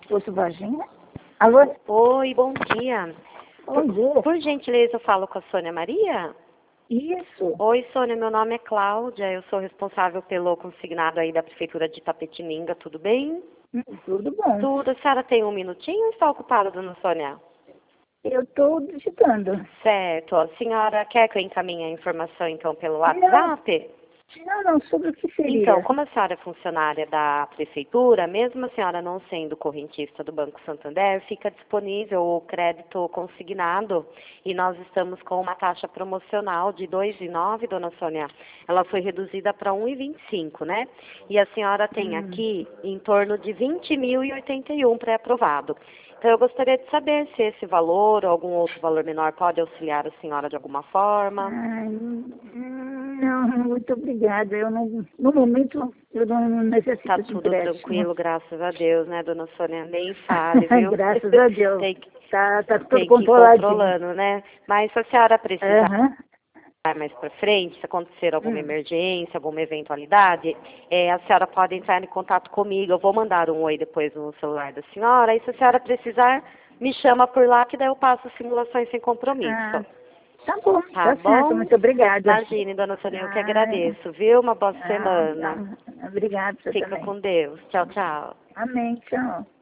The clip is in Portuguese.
Poço Varginha. Alô? Oi, bom dia. Bom dia. Por gentileza, eu falo com a Sônia Maria? Isso. Oi, Sônia, meu nome é Cláudia, eu sou responsável pelo consignado aí da Prefeitura de Itapetininga, tudo bem? Tudo bom. Tudo, a senhora tem um minutinho ou está ocupada, dona Sônia? Eu estou digitando. Certo, a senhora quer que eu encaminhe a informação então pelo WhatsApp? Não, sobre o que seria? Então, como a senhora é funcionária da Prefeitura, mesmo a senhora não sendo correntista do Banco Santander, fica disponível o crédito consignado e nós estamos com uma taxa promocional de 2,9, dona Sônia. Ela foi reduzida para 1,25, né? E a senhora tem aqui em torno de 20.081 pré-aprovado. Então, eu gostaria de saber se esse valor ou algum outro valor menor pode auxiliar a senhora de alguma forma. Não, muito obrigada. Eu não, no momento, eu não necessito Tá de tudo empréstimo. tranquilo, graças a Deus, né, dona Sônia? Nem fale, viu? Graças a Deus. Tem que, Tá tudo tem que ir controladinho. controlando, né? Mas se a senhora precisar Aham. mais para frente, se acontecer alguma emergência, alguma eventualidade, a senhora pode entrar em contato comigo. Eu vou mandar um oi depois no celular da senhora. E se a senhora precisar, me chama por lá, que daí eu passo simulações sem compromisso. Tá bom, Tá certo. bom? Muito obrigada. Imagine, dona Sônia, eu que agradeço, viu? Uma boa semana. Obrigada, você Fica também. com Deus. Tchau, tchau. Amém, tchau.